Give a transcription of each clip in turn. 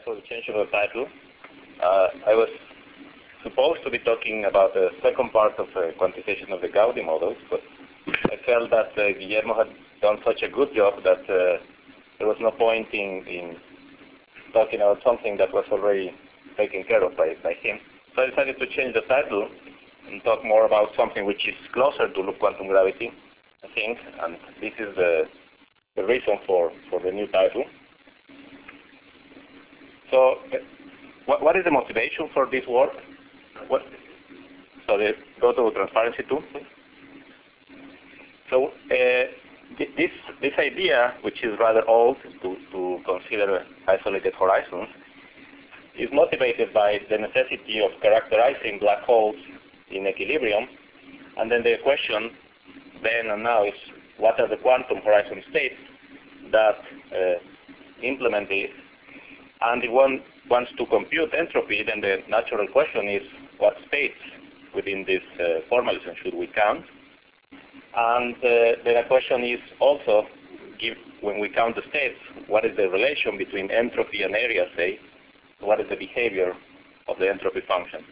for the change of the title. I was supposed to be talking about the second part of the quantization of the Gaudi models, but I felt that Guillermo had done such a good job that there was no point in talking about something that was already taken care of by him. So I decided to change the title and talk more about something which is closer to loop quantum gravity, I think, and this is the reason for the new title. So, what is the motivation for this work? Go to transparency 2, please. So, this idea, which is rather old to consider isolated horizons, is motivated by the necessity of characterizing black holes in equilibrium. And then the question then and now is, what are the quantum horizon states that implement this? And if one wants to compute entropy, then the natural question is, what states within this formalism should we count? And the question is also, when we count the states, what is the relation between entropy and area, say? What is the behavior of the entropy function?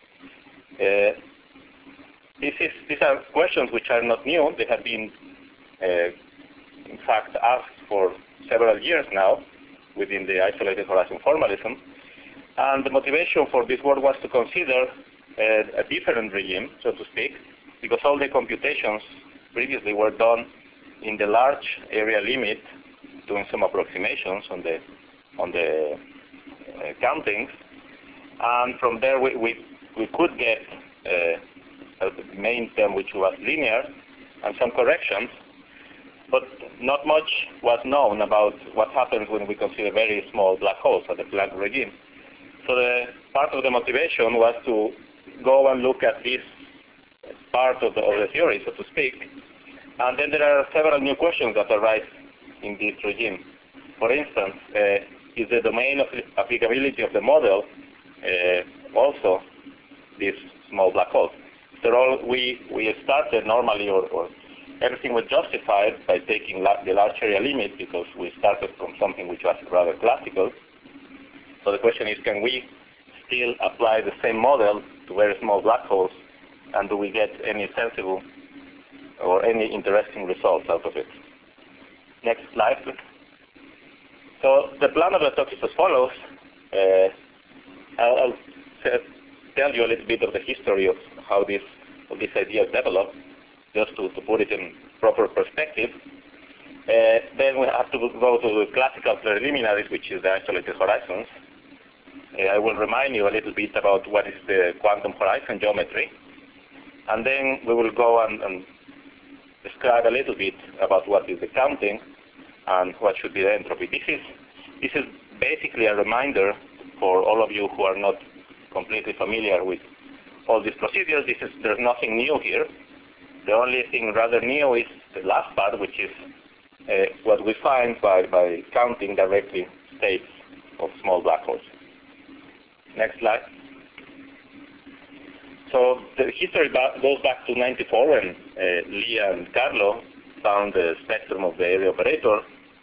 These are questions which are not new. They have been, in fact, asked for several years now within the isolated horizon formalism. And the motivation for this work was to consider a different regime, so to speak, because all the computations previously were done in the large area limit, doing some approximations on the countings, and from there we could get a main term which was linear and some corrections, but not much was known about what happens when we consider very small black holes at the Planck regime. So the part of the motivation was to go and look at this part of the theory, so to speak, and then there are several new questions that arise in this regime. For instance, is the domain of applicability of the model also these small black holes? After all, we started normally, or everything was justified by taking the large area limit because we started from something which was rather classical. So the question is, can we still apply the same model to very small black holes, and do we get any sensible or any interesting results out of it? Next slide, please. So the plan of the talk is as follows. I'll tell you a little bit of the history of how this idea developed, just to put it in proper perspective. Then we have to go to the classical preliminaries, which is the isolated horizons. I will remind you a little bit about what is the quantum horizon geometry. And then we will go and describe a little bit about what is the counting and what should be the entropy. This is basically a reminder for all of you who are not completely familiar with all these procedures. There's nothing new here. The only thing rather new is the last part, which is what we find by counting directly states of small black holes. Next slide. So the history goes back to 94 when Lee and Carlo found the spectrum of the area operator.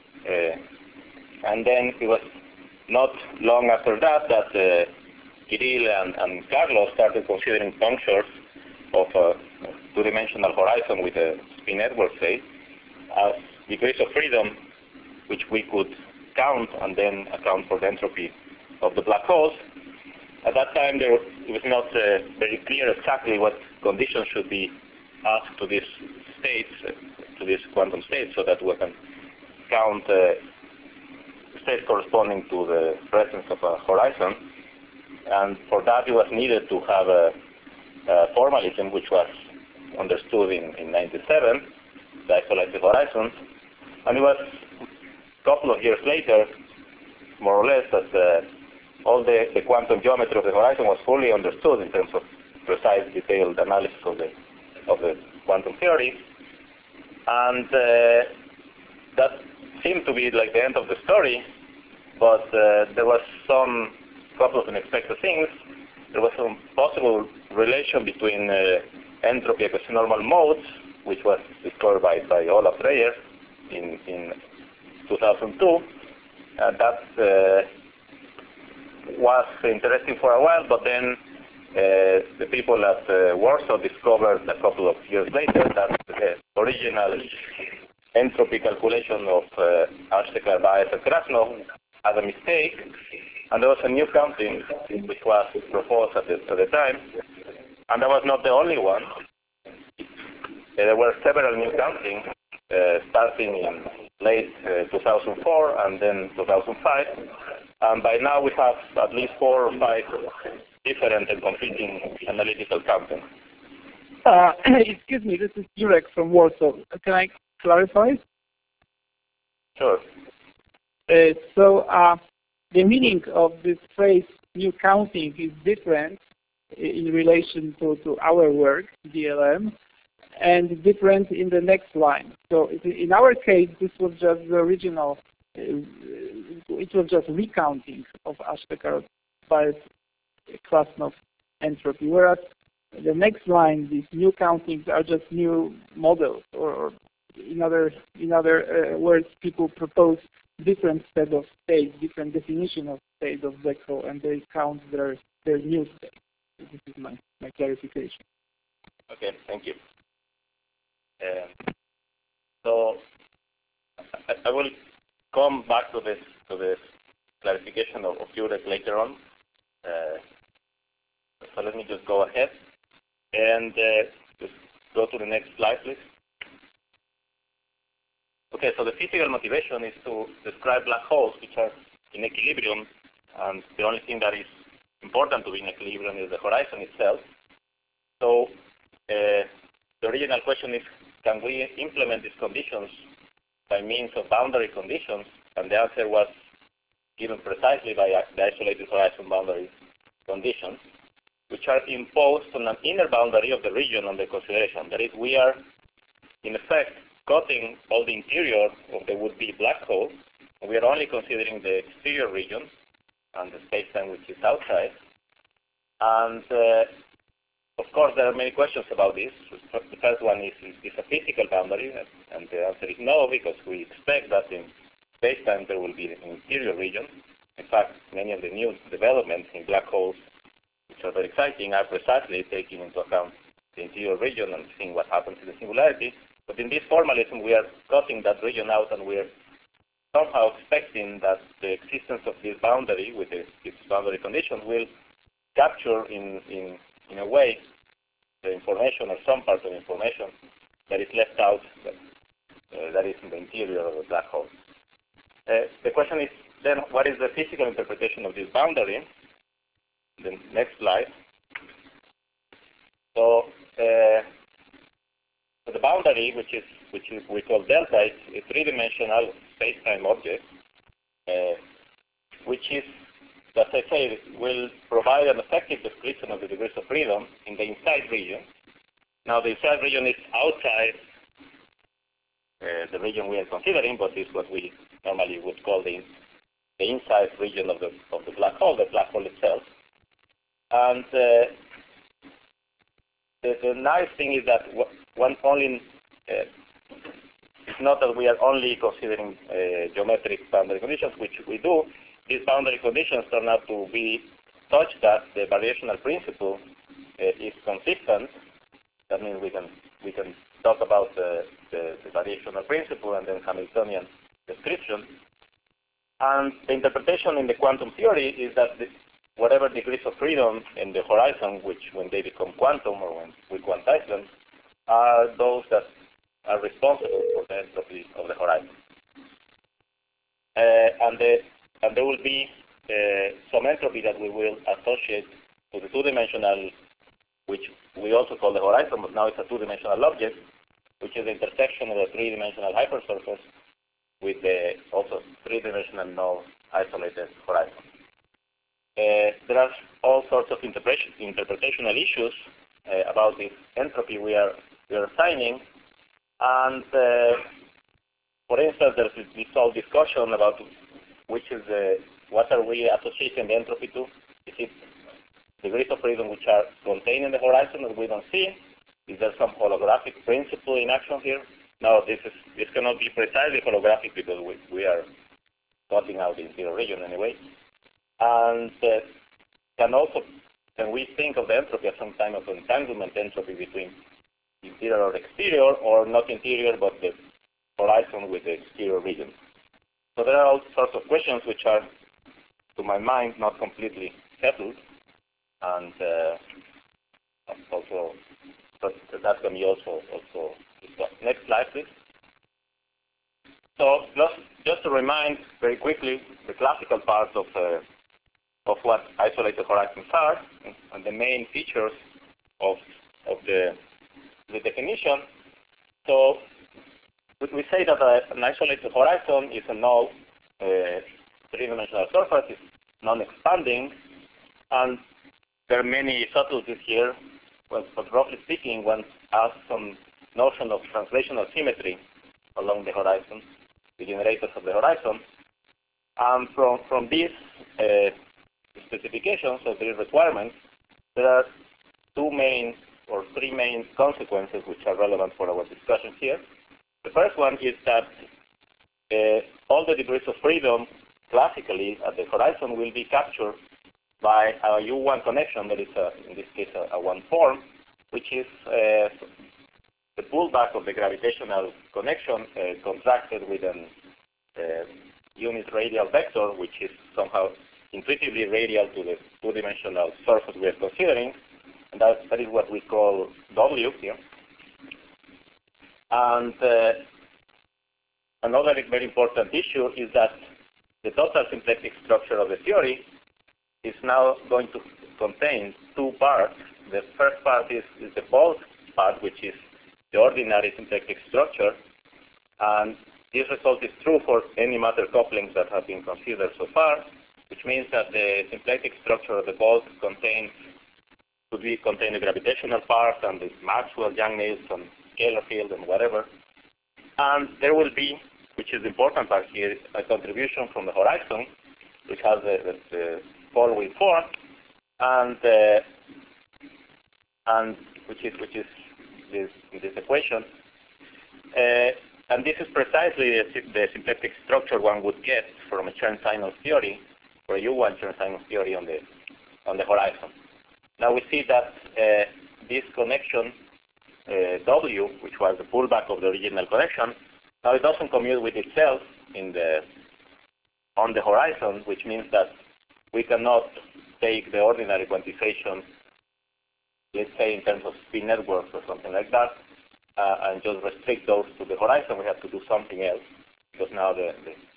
And then it was not long after that Kirill and Carlo started considering punctures of a two-dimensional horizon with a spin network, say, as degrees of freedom which we could count and then account for the entropy of the black holes. At that time, it was not very clear exactly what conditions should be asked to these states, to these quantum states, so that we can count states corresponding to the presence of a horizon. And for that, it was needed to have a formalism which was understood in 97, the isolated horizons. And it was a couple of years later, more or less, that all the quantum geometry of the horizon was fully understood in terms of precise, detailed analysis of the quantum theory. And that seemed to be like the end of the story, but there was some couple of unexpected things. There was some possible relation between entropy equinormal modes, which was discovered by Olaf Dreyer in 2002. That was interesting for a while, but then the people at Warsaw discovered a couple of years later that the original entropy calculation of Ashtekar, Baez, and Krasnov had a mistake, and there was a new counting which was proposed at the time, and that was not the only one. There were several new countings starting in late 2004 and then 2005, and by now we have at least 4 or 5 different and competing analytical countings. Excuse me, this is Jurek from Warsaw. Can I clarify? Sure. So the meaning of this phrase new counting is different in relation to our work, DLM, and different in the next line. So in our case, this was just the original, it was just recounting of Ashtekar, Baez, Krasnov entropy, whereas the next line, these new countings are just new models, or in other words, people propose different set of states, different definition of state of black hole, and they count their new state. This is my clarification. Okay, thank you. So I will come back to this clarification of Jurek later on. So let me just go ahead and just go to the next slide, please. Okay, so the physical motivation is to describe black holes which are in equilibrium, and the only thing that is important to be in equilibrium is the horizon itself. So the original question is, can we implement these conditions by means of boundary conditions? And the answer was given precisely by the isolated horizon boundary conditions, which are imposed on an inner boundary of the region under consideration. That is, we are, in effect, cutting all the interior of the would-be black hole, and we are only considering the exterior region and the space-time which is outside. And of course, there are many questions about this. The first one is a physical boundary? And the answer is no, because we expect that in space-time there will be an interior region. In fact, many of the new developments in black holes, which are very exciting, are precisely taking into account the interior region and seeing what happens in the singularity. But in this formalism, we are cutting that region out, and we are somehow expecting that the existence of this boundary with its boundary conditions will capture in a way the information or some part of the information that is left out, that is in the interior of the black hole. The question is then, what is the physical interpretation of this boundary? The next slide. So the boundary, which we call delta, is a three-dimensional space-time object, which is, as I say, will provide an effective description of the degrees of freedom in the inside region. Now, the inside region is outside the region we are considering, but is what we normally would call the inside region of the black hole itself. And the nice thing is that it's not that we are only considering geometric boundary conditions, which we do. These boundary conditions turn out to be such that the variational principle is consistent. That means we can talk about the variational principle and then Hamiltonian description. And the interpretation in the quantum theory is that whatever degrees of freedom in the horizon, which when they become quantum or when we quantize them, are those that are responsible for the entropy of the horizon. And there will be some entropy that we will associate to the two-dimensional, which we also call the horizon, but now it's a two-dimensional object, which is the intersection of the three-dimensional hypersurface with the also three-dimensional null isolated horizon. There are all sorts of interpretational issues about this entropy we are assigning, and for instance, there's this whole discussion about what are we associating the entropy to? Is it degrees of freedom which are contained in the horizon that we don't see? Is there some holographic principle in action here? No, this cannot be precisely holographic because we are cutting out the interior region anyway. And can we think of the entropy as some kind of entanglement entropy between interior or exterior, or not interior, but the horizon with the exterior region? So there are all sorts of questions which are, to my mind, not completely settled, and also, but that can be also discussed. Next slide, please. So just to remind very quickly the classical part of what isolated horizons are and the main features of the definition. So we say that an isolated horizon is a null three-dimensional surface, is non-expanding, and there are many subtleties here. Well, but roughly speaking, one has some notion of translational symmetry along the horizon, the generators of the horizon. And from these specifications of these requirements, there are three main consequences which are relevant for our discussion here. The first one is that all the degrees of freedom classically at the horizon will be captured by a U1 connection that is, in this case, a one form, which is the pullback of the gravitational connection contracted with an unit radial vector, which is somehow intuitively radial to the two-dimensional surface we are considering. And that is what we call W here. And another very important issue is that the total symplectic structure of the theory is now going to contain two parts. The first part is the bulk part, which is the ordinary symplectic structure. And this result is true for any matter couplings that have been considered so far, which means that the symplectic structure of the bulk could contain the gravitational part and the Maxwell, Young-Nielsen, scalar field, and whatever. And there will be, which is the important part here, a contribution from the horizon, which has the following form, and which is this equation. And this is precisely the symplectic structure one would get from a Chern-Simons theory, or a U1 Chern-Simons theory on the horizon. Now we see that this connection, W, which was the pullback of the original connection, now it doesn't commute with itself on the horizon, which means that we cannot take the ordinary quantization, let's say in terms of spin networks or something like that, and just restrict those to the horizon. We have to do something else, because now the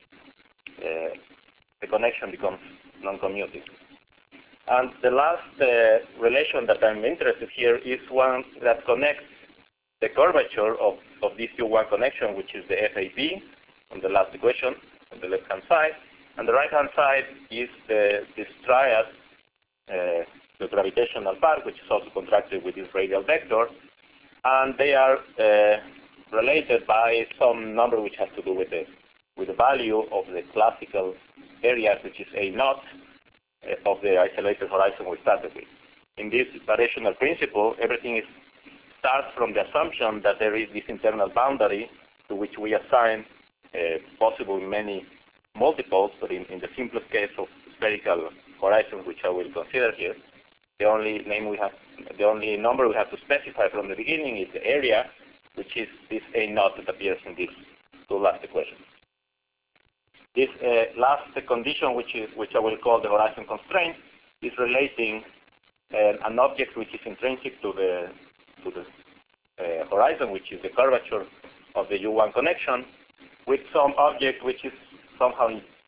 connection becomes non-commutative. And the last relation that I'm interested here is one that connects the curvature of this U1 connection, which is the FAB on the last equation on the left-hand side. And the right-hand side is this triad, the gravitational part, which is also contracted with this radial vector. And they are related by some number which has to do with the value of the classical area, which is A0 of the isolated horizon we started with. In this variational principle, everything starts from the assumption that there is this internal boundary to which we assign possible many multiples, but in the simplest case of spherical horizons, which I will consider here, the only number we have to specify from the beginning is the area, which is this A0 that appears in these two last equations. This last condition, which I will call the horizon constraint, is relating an object which is intrinsic to the horizon, which is the curvature of the U1 connection, with some object which is somehow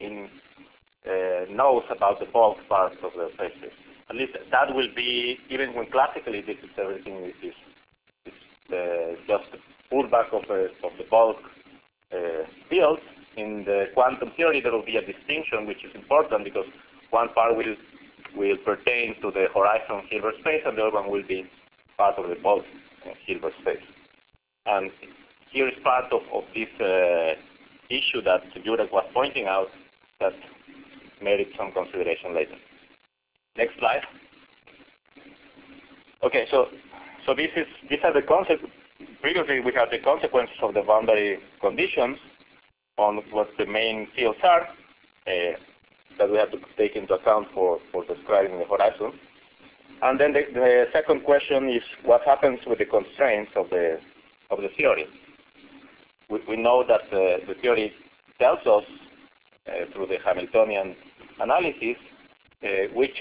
knows about the bulk part of the phase space. At least that will be, even when classically this is everything is just the pullback of the bulk field. In the quantum theory, there will be a distinction which is important, because one part will pertain to the horizon Hilbert space, and the other one will be part of the bulk Hilbert space. And here is part of this issue that Jurek was pointing out that merits some consideration later. Next slide. Okay, so these are the consequences. Previously, we had the consequences of the boundary conditions on what the main fields are. that we have to take into account for describing the horizon. And then the second question is what happens with the constraints of the theory. We know that the theory tells us through the Hamiltonian analysis which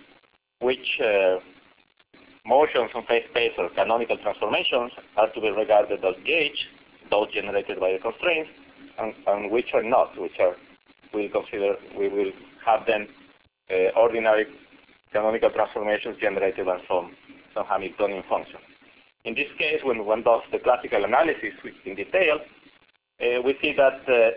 motions on phase space or canonical transformations are to be regarded as gauge, those generated by the constraints, and which are not, we will have then ordinary canonical transformations generated by some Hamiltonian function. In this case, when one does the classical analysis in detail, we see that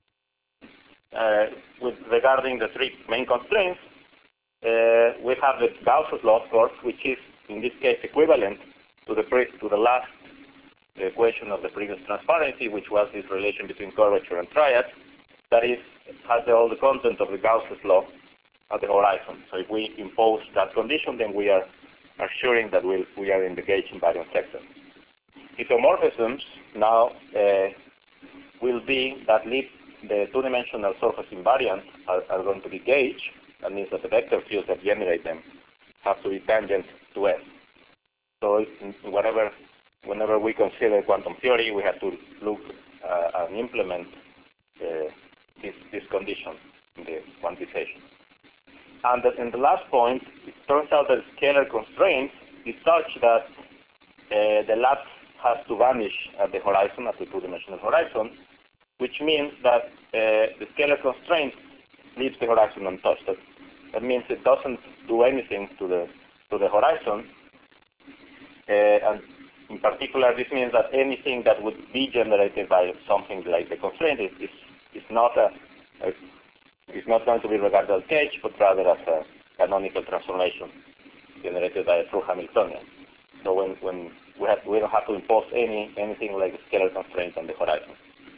regarding the three main constraints, we have the Gauss's law, of course, which is in this case equivalent to the last equation of the previous transparency, which was this relation between curvature and triad. That is, has all the content of the Gauss's law at the horizon. So if we impose that condition, then we are assuring that we are in the gauge invariant sector. Isomorphisms now will be that the two-dimensional surface invariants are going to be gauge. That means that the vector fields that generate them have to be tangent to S. So whenever we consider quantum theory, we have to look and implement this condition in the quantization. And in the last point, it turns out that scalar constraints is such that the lapse has to vanish at the horizon, at the two-dimensional horizon, which means that the scalar constraint leaves the horizon untouched. That means it doesn't do anything to the horizon. And in particular, this means that anything that would be generated by something like the constraint is not going to be regarded as gauge, but rather as a canonical transformation generated by a true Hamiltonian. So when we don't have to impose anything like a scalar constraint on the horizon.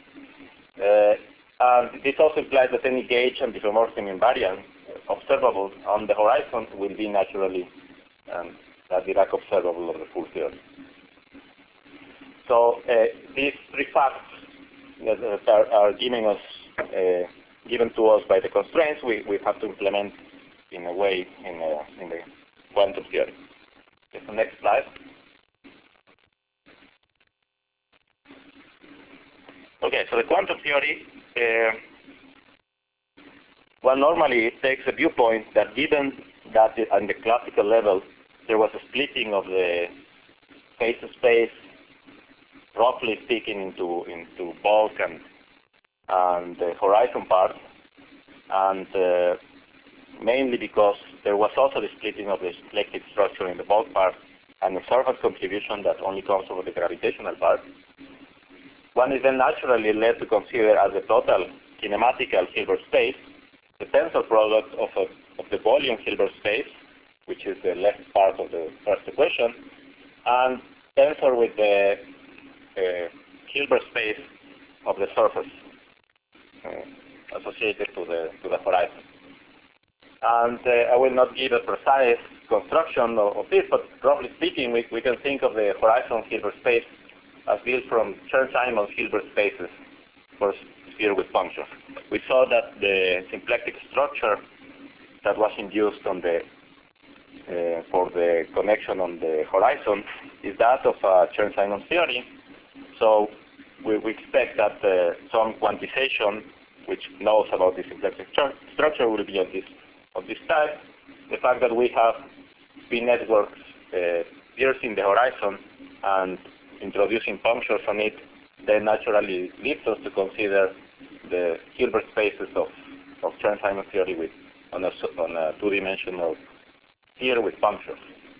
And this also implies that any gauge and diffeomorphism invariant observable on the horizon will be naturally a Dirac observable of the full theory. So these three facts that are given to us by the constraints, we have to implement in a way in the quantum theory. Okay, so next slide. Okay, so the quantum theory, well, normally it takes a viewpoint that given that on the classical level there was a splitting of the phase space, roughly speaking, into bulk and the horizon part, and mainly because there was also the splitting of the selective structure in the bulk part and the surface contribution that only comes over the gravitational part. One is then naturally led to consider as a total kinematical Hilbert space the tensor product of the volume Hilbert space, which is the left part of the first equation, and tensor with the Hilbert space of the surface associated to the horizon. And I will not give a precise construction of this, but roughly speaking, we can think of the horizon Hilbert space as built from Chern-Simons Hilbert spaces for sphere with functions. We saw that the symplectic structure that was induced on for the connection on the horizon is that of Chern-Simons theory. So we expect that some quantization which knows about the symplectic structure will be of this type. The fact that we have spin networks piercing the horizon and introducing punctures on it then naturally leads us to consider the Hilbert spaces of Chern-Simons theory on a two-dimensional sphere with punctures.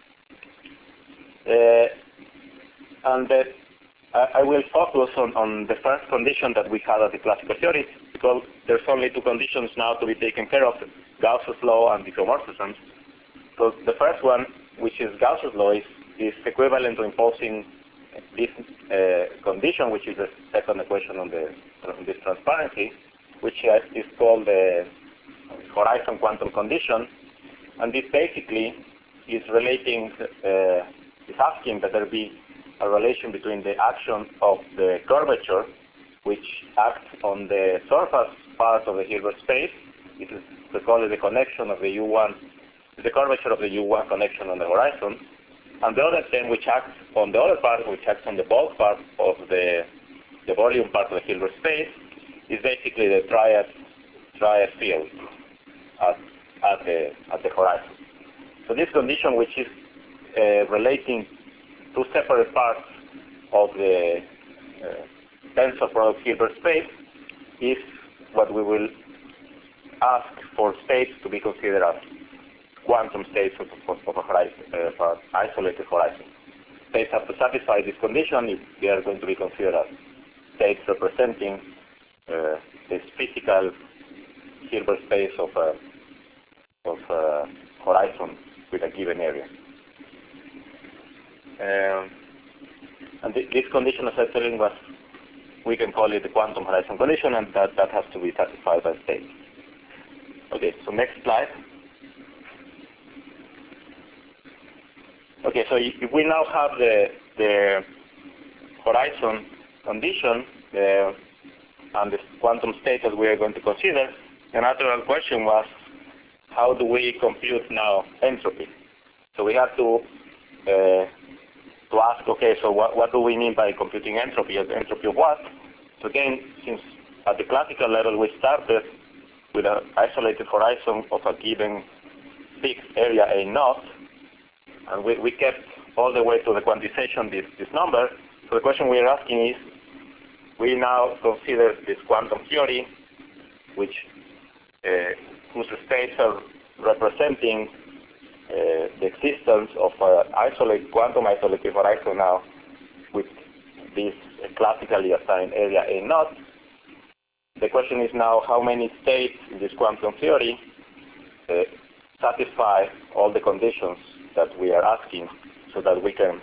I will focus on the first condition that we had at the classical theory, because there's only two conditions now to be taken care of, Gauss's law and diffeomorphisms. So the first one, which is Gauss's law, is equivalent to imposing this condition, which is the second equation on this transparency, which is called the horizon quantum condition. And this basically is relating, is asking that there be a relation between the action of the curvature, which acts on the surface part of the Hilbert space. It is we call it the connection of the U1, the curvature of the U1 connection on the horizon. And the other term which acts on the other part, which acts on the bulk part of the volume part of the Hilbert space, is basically the triad field at the horizon. So this condition, which is relating two separate parts of the tensor product Hilbert space, is what we will ask for states to be considered as quantum states of a horizon, of an isolated horizon. States have to satisfy this condition if they are going to be considered as states representing this physical Hilbert space of a horizon with a given area. And this condition, as I said, was, we can call it the quantum horizon condition, and that has to be satisfied by states. Okay, so next slide. Okay, so if we now have the horizon condition and the quantum state that we are going to consider, the natural question was, how do we compute now entropy? So we have to ask, okay, so what do we mean by computing entropy? Entropy of what? So again, since at the classical level we started with an isolated horizon of a given fixed area A naught, and we kept all the way to the quantization this number. So the question we are asking is, we now consider this quantum theory, which whose states are representing the existence of an quantum isolated horizon now with this classically assigned area A naught. The question is now, how many states in this quantum theory satisfy all the conditions that we are asking, so that we can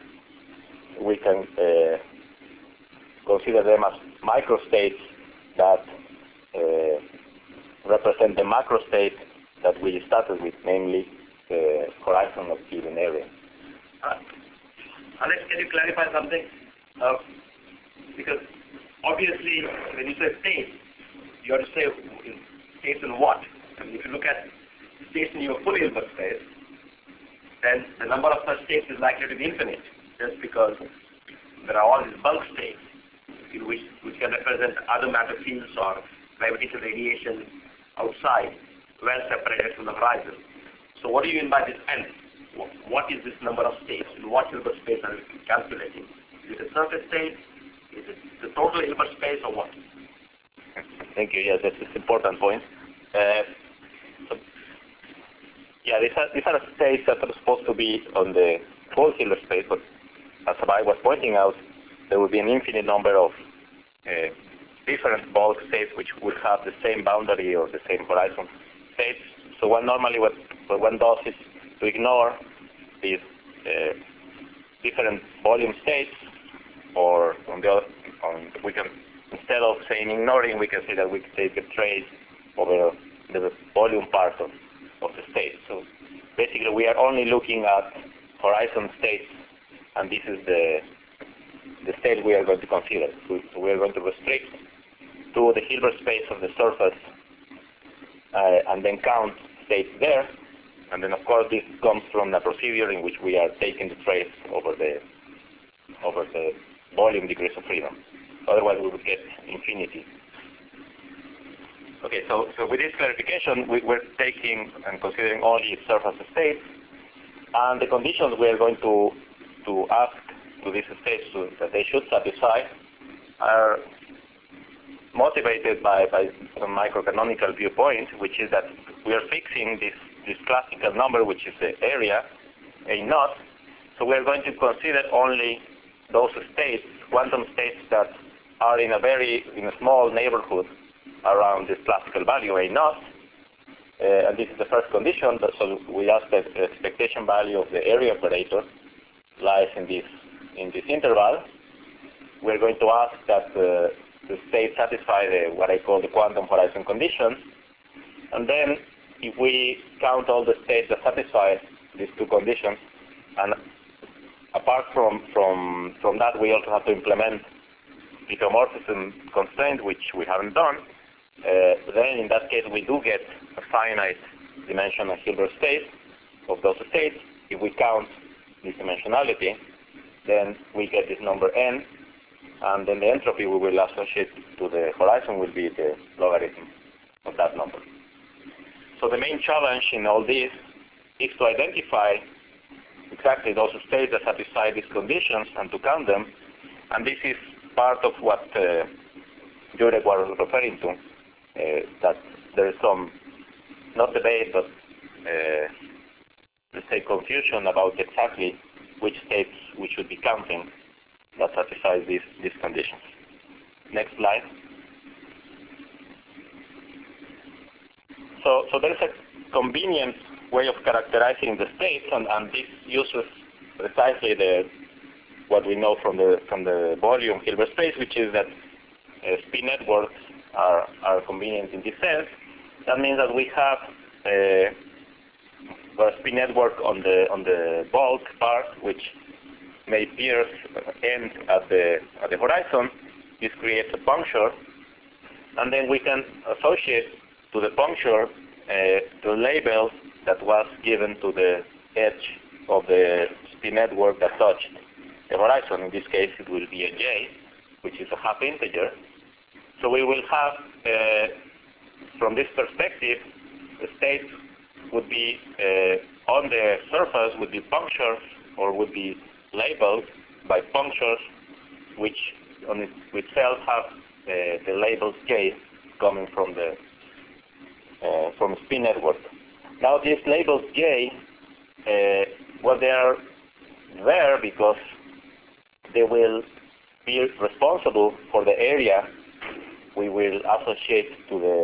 consider them as microstates that represent the macro state that we started with, namely the horizon of given area. Alex, can you clarify something? Because obviously, when you say states, you have to say states in what? I mean, if you look at states in your full Hilbert space, then the number of such states is likely to be infinite, just because there are all these bulk states which can represent other matter fields or gravitational radiation outside, well separated from the horizon. So what do you mean by this n? What is this number of states? In what Hilbert space are you calculating? Is it a surface state? Is it the total Hilbert space, or what? Thank you. Yes, that's an important point. These are states that are supposed to be on the full Hilbert space, but as I was pointing out, there will be an infinite number of different bulk states which would have the same boundary or the same horizon states. So what one does is to ignore these different volume states, or we can, instead of saying ignoring, we can say that we take a trace over the volume part of the state. So basically we are only looking at horizon states, and this is the state we are going to consider. So we are going to restrict to the Hilbert space of the surface and then count states there. And then of course this comes from a procedure in which we are taking the trace over the volume degrees of freedom. Otherwise we would get infinity. Okay, so with this clarification, we're taking and considering only surface states, and the conditions we are going to ask to these states that they should satisfy are motivated by some microcanonical viewpoint, which is that we are fixing this classical number, which is the area A naught. So we are going to consider only those states, quantum states that are in a small neighborhood around this classical value A naught. And this is the first condition. So we ask that the expectation value of the area operator lies in this interval. We're going to ask that the states satisfy what I call the quantum horizon condition. And then if we count all the states that satisfy these two conditions, and apart from that, we also have to implement the homomorphism constraint, which we haven't done. then in that case we do get a finite dimensional Hilbert space of those states. If we count this dimensionality, then we get this number n, and then the entropy we will associate to the horizon will be the logarithm of that number. So the main challenge in all this is to identify exactly those states that satisfy these conditions and to count them. And this is part of what Jurek was referring to, that there is some, not debate, but let's say confusion about exactly which states we should be counting that satisfies these conditions. Next slide. So there is a convenient way of characterizing the states, and this uses precisely what we know from the volume Hilbert space, which is that spin networks are convenient in this sense. That means that we have a spin network on the bulk part, which may pierce end at the horizon. This creates a puncture, and then we can associate to the puncture the label that was given to the edge of the spin network that touched the horizon. In this case, it will be a j, which is a half integer. So we will have, from this perspective, the states would be on the surface would be punctures or would be labeled by punctures, which on itself have the labels j coming from the from spin network. Now these labels j, well, they are there because they will be responsible for the area we will associate to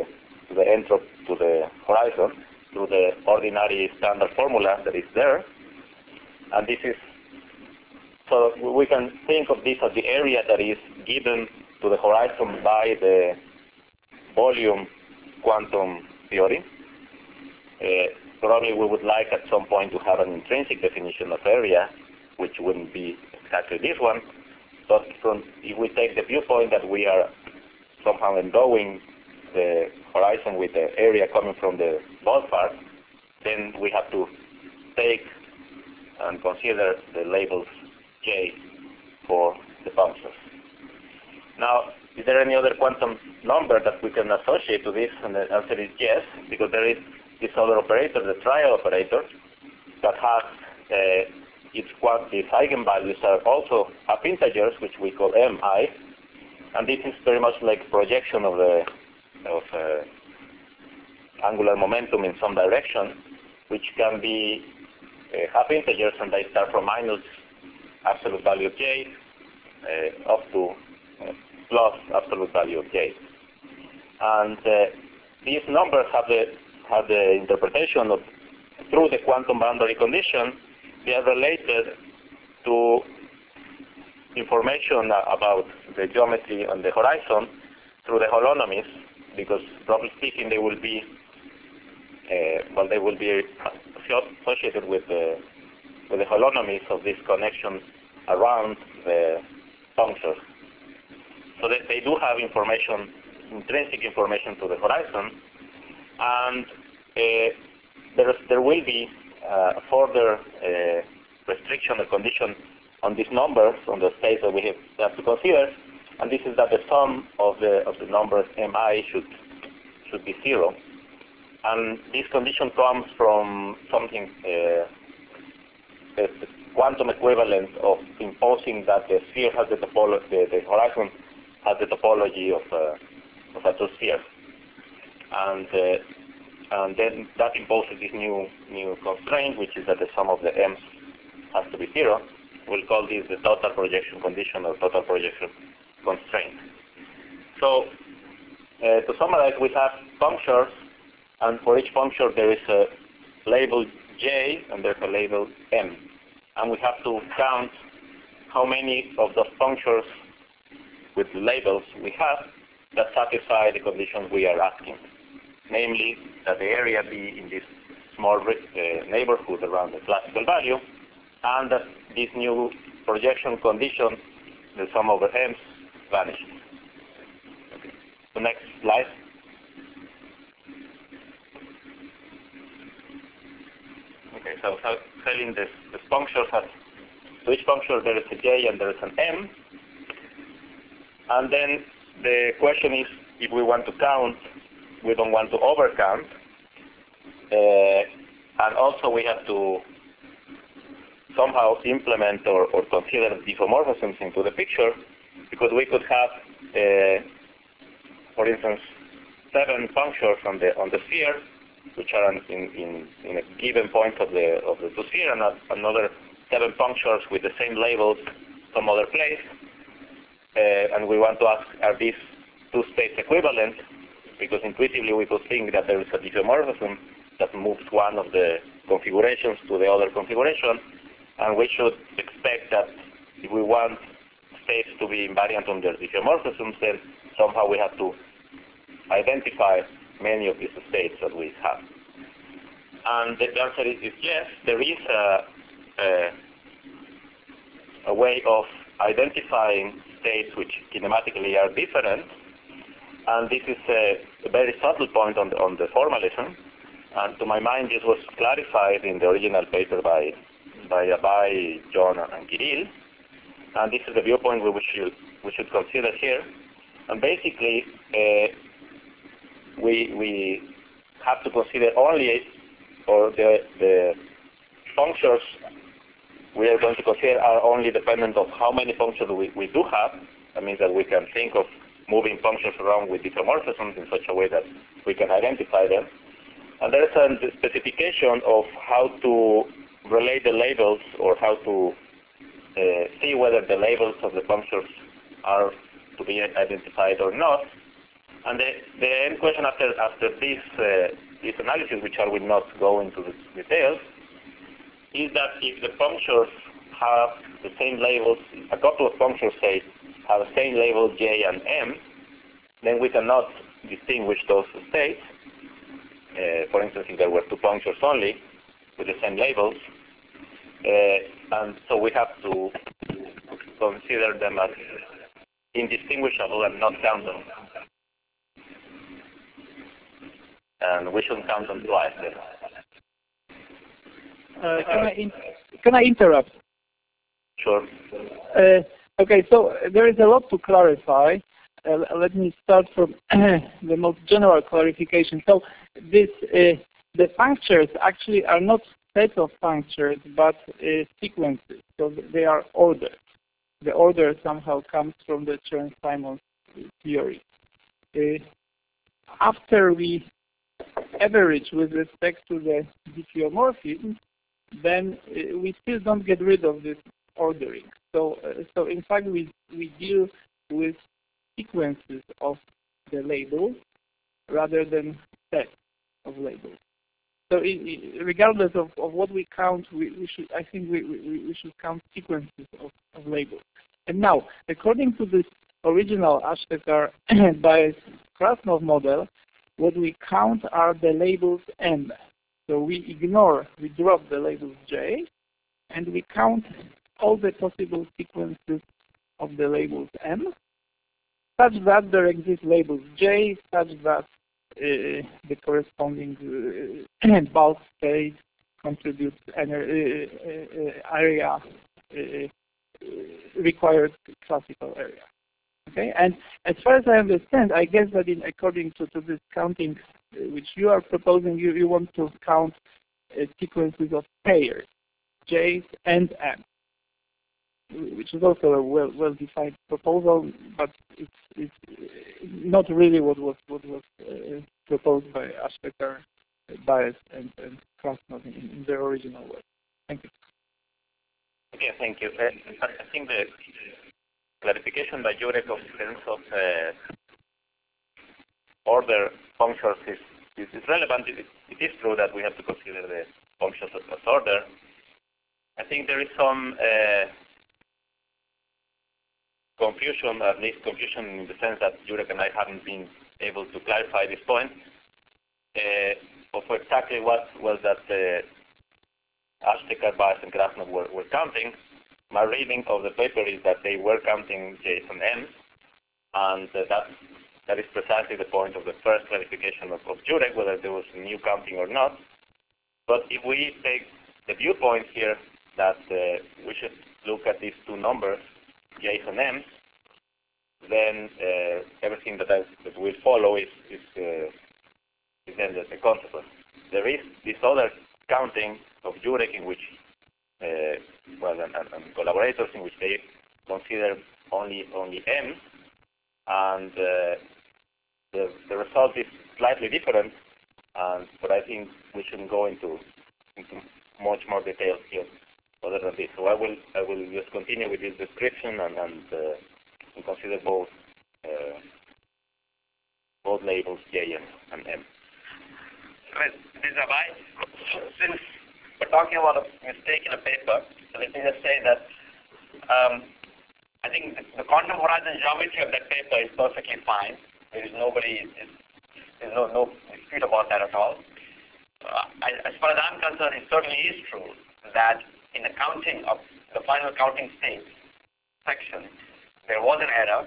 the horizon through the ordinary standard formula that is there. And this is, so we can think of this as the area that is given to the horizon by the volume quantum theory. Probably we would like at some point to have an intrinsic definition of area, which wouldn't be exactly this one. But if we take the viewpoint that we are somehow endowing the horizon with the area coming from the ballpark, then we have to take and consider the labels j for the punctures. Now, is there any other quantum number that we can associate to this? And the answer is yes, because there is this other operator, the trial operator, that has its eigenvalues are also half integers, which we call mi, and this is very much like projection of angular momentum in some direction, which can be half integers, and they start from minus absolute value of j up to plus absolute value of j. And these numbers have the interpretation of, through the quantum boundary condition, they are related to information about the geometry on the horizon through the holonomies, because roughly speaking they will be associated with the holonomies of this connection around the punctures. So that they do have information, intrinsic information to the horizon, and there will be a further restriction or condition on these numbers, on the states that we have to consider, and this is that the sum of the numbers mi should be 0. And this condition comes from something, the quantum equivalent of imposing that the sphere has the topology, the horizon has the topology of a two sphere, and then that imposes this new constraint, which is that the sum of the m's has to be 0. We'll call this the total projection condition or total projection constraint. So to summarize, we have punctures, and for each puncture there is a label j and there's a label m, and we have to count how many of those punctures with labels we have that satisfy the conditions we are asking, namely that the area be in this small neighborhood around the classical value, and that this new projection condition, the sum over m's, vanishes. Okay. The next slide. Okay, so telling this puncture has, to each puncture there is a J and there is an M. And then the question is, if we want to count, we don't want to overcount. And also we have to somehow implement or consider diffeomorphisms into the picture, because we could have, for instance, 7 punctures on the sphere, which are in a given point of the two sphere, and another 7 punctures with the same labels some other place. And we want to ask, are these two states equivalent? Because intuitively we could think that there is a diffeomorphism that moves one of the configurations to the other configuration, and we should expect that if we want states to be invariant under diffeomorphisms, then somehow we have to identify many of these states that we have. And the answer is yes, there is a way of identifying states which kinematically are different, and this is a very subtle point on the formalism. And to my mind, this was clarified in the original paper by Abhay, John, and Kirill. And this is the viewpoint we should consider here. And basically, we have to consider only, or the functions we are going to consider are only dependent of how many functions we do have. That means that we can think of moving functions around with diffeomorphisms in such a way that we can identify them. And there is a specification of how to relate the labels, or how to see whether the labels of the functions are to be identified or not. And the end question after this analysis, which I will not go into the details, is that if the functions have the same labels, a couple of functions say have the same label J and M, then we cannot distinguish those states. For instance, if there were 2 functions only with the same labels, and so we have to consider them as indistinguishable and not count them. And we shouldn't count them twice. Can I interrupt? Sure. Okay, so there is a lot to clarify. Let me start from the most general clarification. So this, the functors actually are not sets of functors, but sequences. So they are ordered. The order somehow comes from the Chern-Simons theory. After we average with respect to the diffeomorphism, then we still don't get rid of this ordering. So in fact, we deal with sequences of the labels rather than sets of labels. So regardless of what we count, we should, I think we should count sequences of labels. And now, according to this original Ashtekar Bayes-Krasnov model, what we count are the labels M. So we drop the labels J, and we count all the possible sequences of the labels M, such that there exist labels J, such that the corresponding bulk state contributes area, required classical area. Okay, and as far as I understand, I guess that according to this counting which you are proposing, you want to count sequences of pairs, J and M, which is also a well-defined proposal, but it's not really what was proposed by Ashtekar, Bayes, and Krasnov in their original work. Thank you. Okay, thank you. I think the clarification by Jurek of the sense of order functions is relevant. It is true that we have to consider the functions as order. I think there is some confusion, at least confusion in the sense that Jurek and I haven't been able to clarify this point of exactly what was that Ashtekar, Bayes, and Krasnov were counting. My reading of the paper is that they were counting J's and M's, and that is precisely the point of the first clarification of Jurek, whether there was new counting or not. But if we take the viewpoint here that we should look at these two numbers, j's and m's, then everything that will follow is then the consequence. There is this other counting of Jurek in which, and collaborators in which they consider only m, and the result is slightly different. But I think we shouldn't go into much more details here other than this. So I will just continue with this description and consider both labels J and M. Right. This is Abhay. Since we're talking about a mistake in a paper, so let me just say that I think the quantum horizon geometry of that paper is perfectly fine. There is no dispute about that at all. As far as I'm concerned, it certainly is true that in the counting of the final counting state section, there was an error.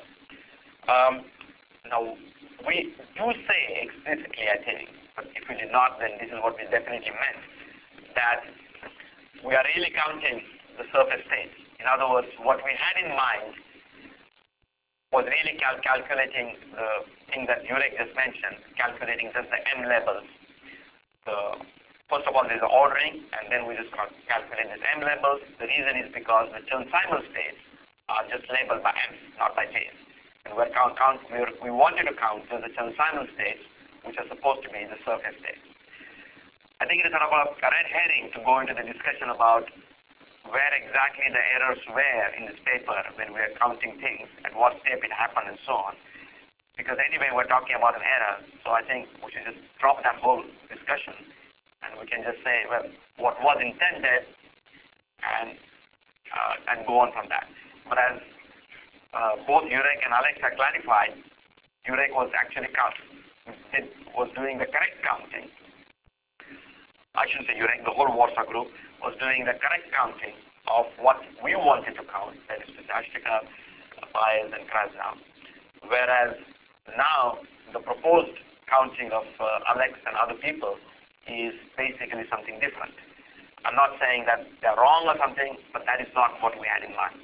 Now, we do say explicitly, I think, but if we did not, then this is what we definitely meant, that we are really counting the surface states. In other words, what we had in mind was really calculating the thing that Jurek just mentioned, calculating just the M levels. First of all, there's the ordering, and then we just calculate these M levels. The reason is because the Chern-Simons states are just labeled by M, not by J. And we wanted to count just the Chern-Simons states, which are supposed to be the surface states. I think it is sort of a red herring to go into the discussion about where exactly the errors were in this paper when we are counting things, at what step it happened, and so on. Because anyway, we're talking about an error, so I think we should just drop that whole discussion, and we can just say, well, what was intended, and go on from that. But as both Jurek and Alex have clarified, Jurek was actually doing the correct counting. I shouldn't say Jurek, the whole Warsaw group was doing the correct counting of what we wanted to count, that is Ptaszczyka, Baez, and Krasnow. Whereas now, the proposed counting of Alex and other people is basically something different. I'm not saying that they're wrong or something, but that is not what we had in mind.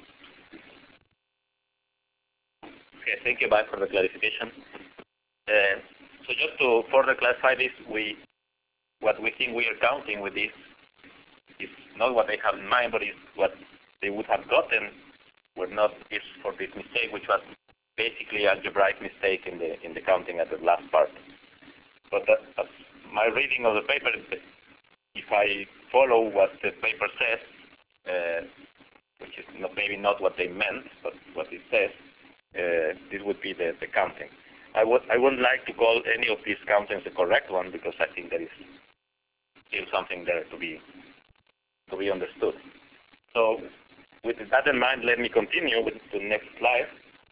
Okay, thank you, Mike, for the clarification. So just to further clarify this, what we think we are counting with this is not what they have in mind, but is what they would have gotten were not is for this mistake, which was basically algebraic mistake in the counting at the last part. But my reading of the paper, if I follow what the paper says, which is maybe not what they meant, but what it says, this would be the counting. I wouldn't like to call any of these countings the correct one, because I think there is still something there to be understood. So with that in mind, let me continue with the next slide.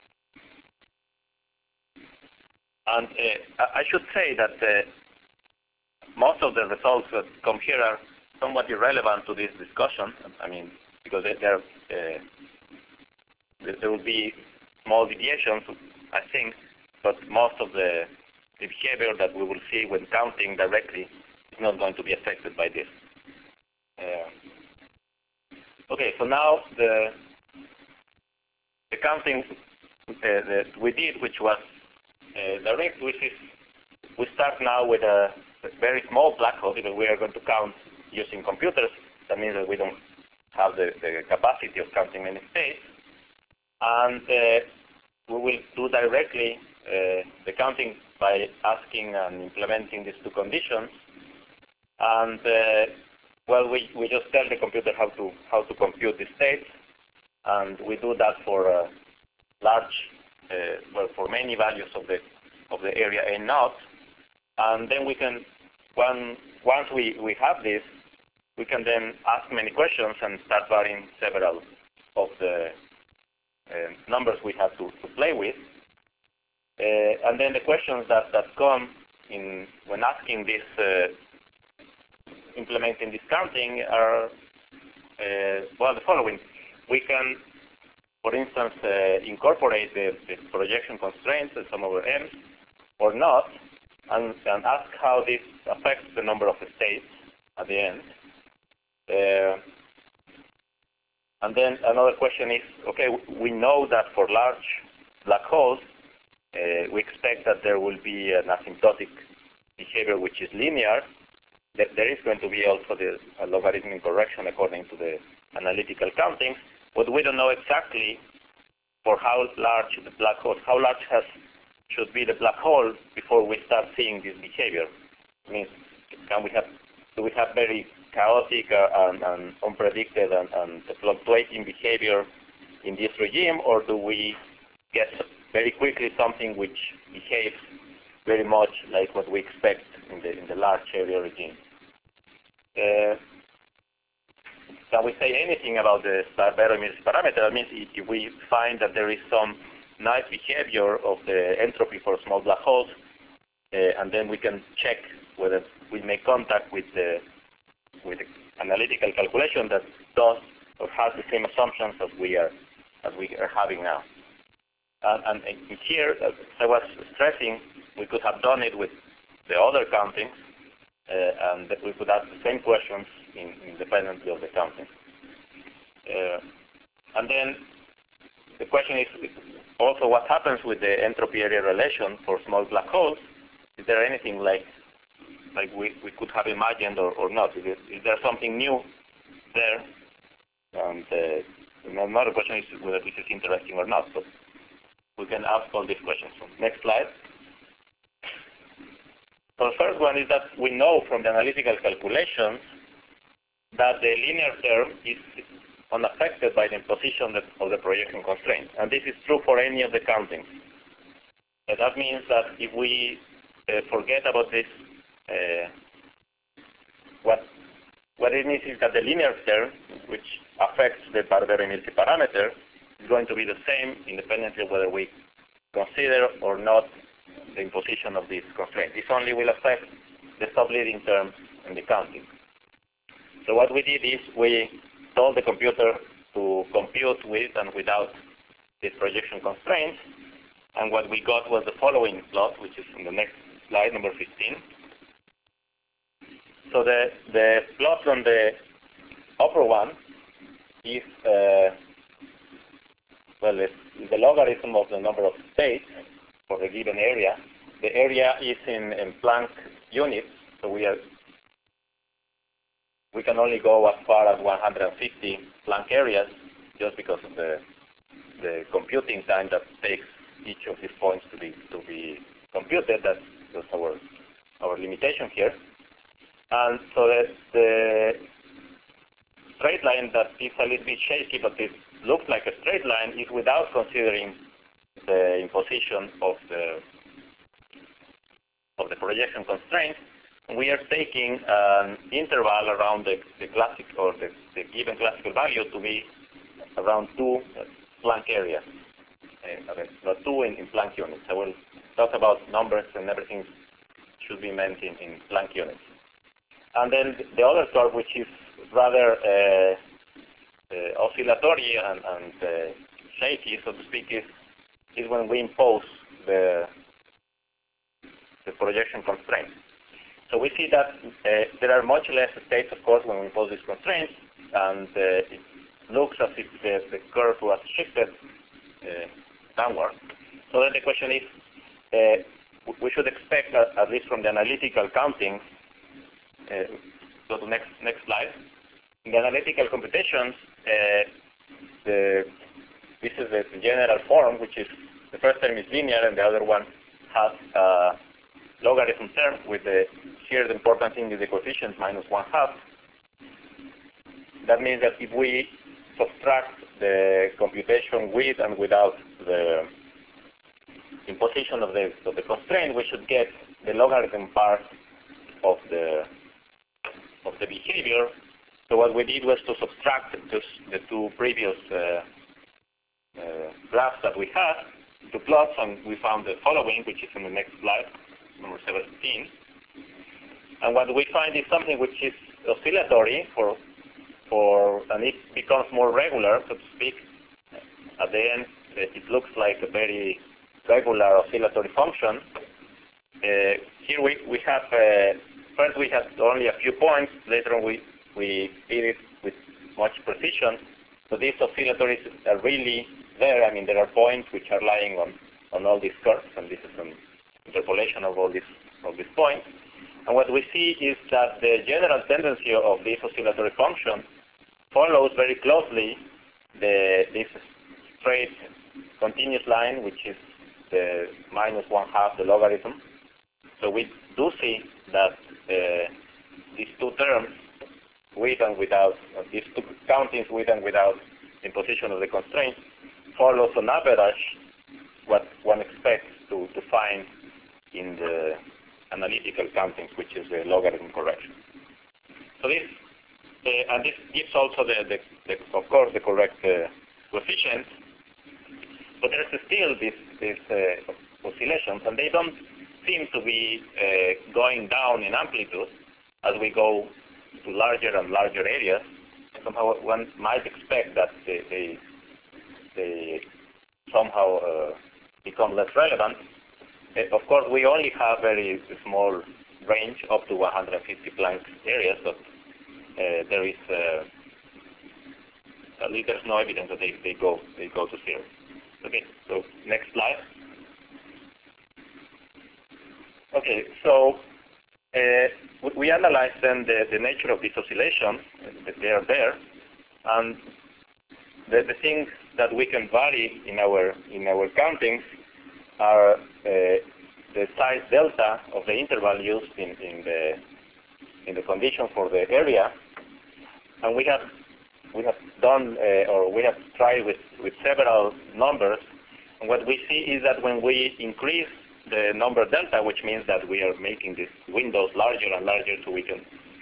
And I should say that most of the results that come here are somewhat irrelevant to this discussion. I mean, because there will be small deviations, I think, but most of the behavior that we will see when counting directly is not going to be affected by this. Okay, so now the counting that we did, which was direct, which is we start now with a very small black hole. Because we are going to count using computers, that means that we don't have the capacity of counting many states, and we will do directly the counting by asking and implementing these two conditions. And well, we just tell the computer how to compute the states, and we do that for large, well, for many values of the area A naught, and then we can once we have this, we can then ask many questions and start varying several of the numbers we have to play with. And then the questions that come in when asking this, implementing this counting are, well, the following. We can, for instance, incorporate the projection constraints and some over M or not, and ask how this affects the number of states at the end. And then another question is, okay, we know that for large black holes, we expect that there will be an asymptotic behavior which is linear. There is going to be also the logarithmic correction according to the analytical countings, but we don't know exactly for how large the black hole, how large should be the black hole before we start seeing this behavior. I mean, do we have very chaotic and unpredicted and fluctuating behavior in this regime, or do we get very quickly something which behaves very much like what we expect in the large area regime? Can we say anything about the Barrow-Mills parameter? That means if we find that there is some nice behavior of the entropy for small black holes, and then we can check whether we make contact with the analytical calculation that does or has the same assumptions as we are having now. And here, as I was stressing, we could have done it with the other countings, and that we could ask the same questions independently of the counting. And then the question is also what happens with the entropy area relation for small black holes. Is there anything like we could have imagined or not? Is there something new there? And another question is whether this is interesting or not. But we can ask all these questions. So next slide. So the first one is that we know from the analytical calculations that the linear term is unaffected by the imposition of the projection constraint. And this is true for any of the countings. And that means that if we forget about this, what it means is that the linear term, which affects the Barberini parameter, is going to be the same independently of whether we consider or not the imposition of this constraint. This only will affect the subleading terms in the counting. So what we did is we told the computer to compute with and without this projection constraint, and what we got was the following plot, which is in the next slide, number 15. So the plot on the upper one is well, it's the logarithm of the number of states for the given area. The area is in Planck units, so we can only go as far as 150 Planck areas just because of the computing time that takes each of these points to be computed. That's our limitation here. And so the straight line that is a little bit shaky, but it looks like a straight line, is without considering the imposition of the projection constraint. We are taking an interval around the classic or the given classical value to be around 2 Planck areas. Not 2 in Planck units. I will talk about numbers, and everything should be meant in Planck units. And then the other curve, which is rather oscillatory and shaky, so to speak, is when we impose the projection constraint. So we see that there are much less states, of course, when we impose these constraints, and it looks as if the curve was shifted downward. So then the question is, we should expect, at least from the analytical counting, go to next slide. In the analytical computations, this is the general form, which is the first term is linear and the other one has a logarithm term with here the important thing is the coefficient minus 1/2. That means that if we subtract the computation with and without the imposition of the constraint, we should get the logarithm part of the behavior. So what we did was to subtract the two previous graphs that we had to plots, and we found the following, which is in the next slide, number 17. And what we find is something which is oscillatory and it becomes more regular, so to speak. At the end, it looks like a very regular oscillatory function. Here we have first we had only a few points. Later on we we did it with much precision. So these oscillatories are really there. I mean, there are points which are lying on all these curves, and this is an interpolation of all these points. And what we see is that the general tendency of this oscillatory function follows very closely this straight continuous line, which is the minus 1/2 the logarithm. So we do see that these two terms, with and without, these two countings with and without imposition of the constraint, follows on average what one expects to find in the analytical countings, which is the logarithm correction. So this, and this gives also of course, the correct coefficient. But there's still these oscillations, and they don't seem to be going down in amplitude as we go to larger and larger areas. Somehow one might expect that they somehow become less relevant. Of course, we only have very small range up to 150 Planck areas, but there is at least there's no evidence that they go to zero. Okay, so next slide. Okay, so we analyzed then the nature of these oscillations. They are there, and the things that we can vary in our countings are the size delta of the interval used in the condition for the area, and we have done or we have tried with several numbers, and what we see is that when we increase the number delta, which means that we are making these windows larger and larger, so we can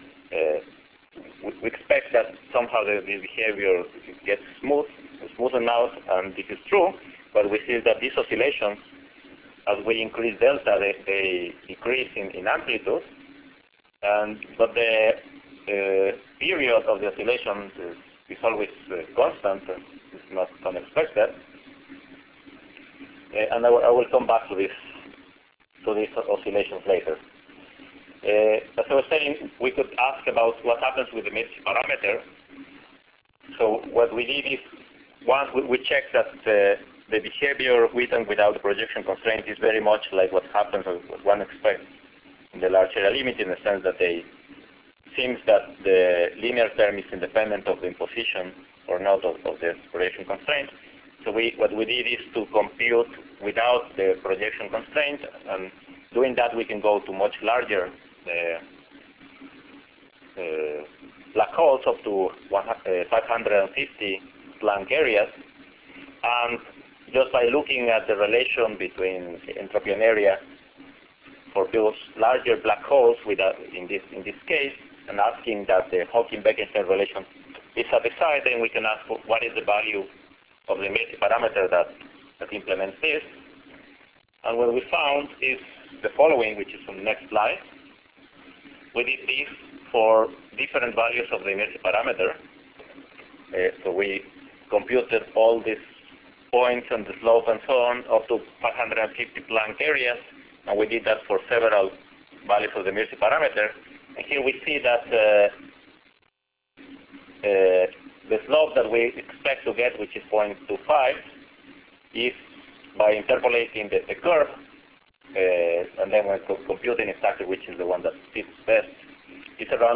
we expect that somehow the behavior gets smoothened out, and this is true. But we see that these oscillations, as we increase delta, they decrease in amplitude, but the period of the oscillation is always constant. It's not unexpected, and I will come back to these oscillations later. As I was saying, we could ask about what happens with the Mirci parameter. So what we did is, once we checked that the behavior with and without the projection constraint is very much like what happens or what one expects in the large area limit, in the sense that seems that the linear term is independent of the imposition or not of the projection constraint. So what we did is to compute without the projection constraint, and doing that we can go to much larger black holes, up to 550 Planck areas, and just by looking at the relation between entropy and area for those larger black holes, in this case, and asking that the Hawking-Bekenstein relation is satisfied, then we can ask what is the value of the Mirci parameter that implements this. And what we found is the following, which is on the next slide. We did this for different values of the Mirci parameter. So we computed all these points and the slope and so on up to 550 Planck areas, and we did that for several values of the Mirci parameter. And here we see that the slope that we expect to get, which is 0.25, is by interpolating the curve, and then when computing exactly which is the one that fits best, it's around